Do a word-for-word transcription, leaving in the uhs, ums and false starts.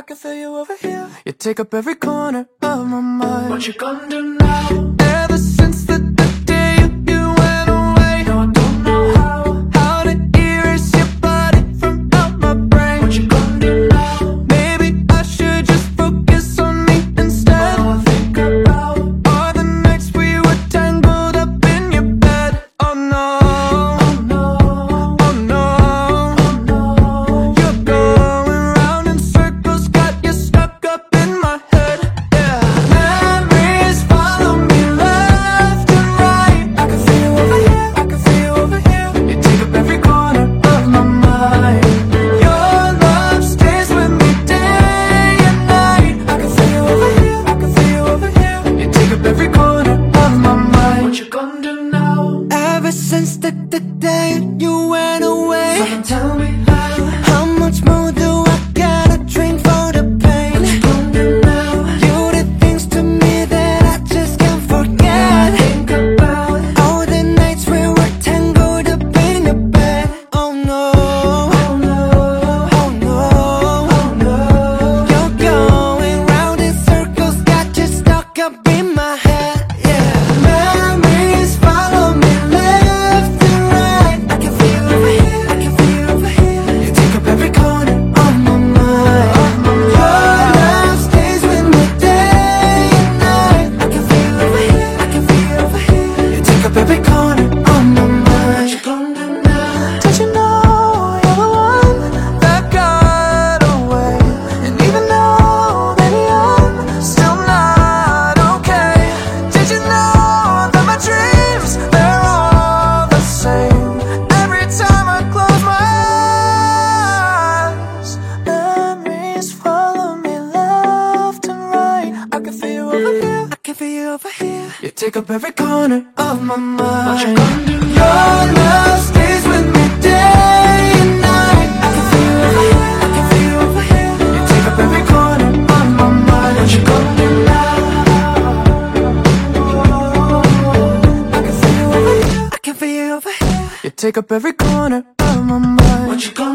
can feel you over here. You take up every corner of my mind. What you gonna do now? Ever since the, the day you, you went away, no, I don't know how. How to erase your body from out my brain. What you gonna do now? Maybe I should just focus on me instead. All I think about are the nights we were tangled up in your bed. Oh no, oh no, oh no, oh no. you're going round in circles, got you stuck up in my head. Yeah, memories follow me left and right. I can feel you over here, I can feel you over here. You take up every corner of my mind. Your love stays with me day and night. I can feel you over here, I can feel you over here. You take up every corner of my mind. What you gonna do now? Ever since the, the day you went away, Someone tell me how. how much more do I gotta drink for the pain? What you gonna do now? You did things to me that I just can't forget. Think about All the nights we were tangled up in your bed. Oh no, oh no, oh no, oh no. you're going round in circles, got you stuck up in my head. Yeah, memories follow me left and right. I can feel you over here, I can feel you over here. You take up every corner of my mind. Your love stays with me day and night. I can feel you over here, I can feel you over here. You take up every corner of my What mind. you gonna do now? Did you know you're the one that got away? And even though, baby, I'm still not okay. Did you know that my dreams, they're all the same? Every time I close my eyes, memories follow me left and right. I can feel you over here, I can feel you over here. You take up every corner of my mind. What you gonna do now? Your love stays with me day and night. I can feel you over here, I can feel you over here. You take up every corner of my mind. What you gonna do now? I can feel you over here, I can feel you over here. You take up every corner of my mind. What you gonna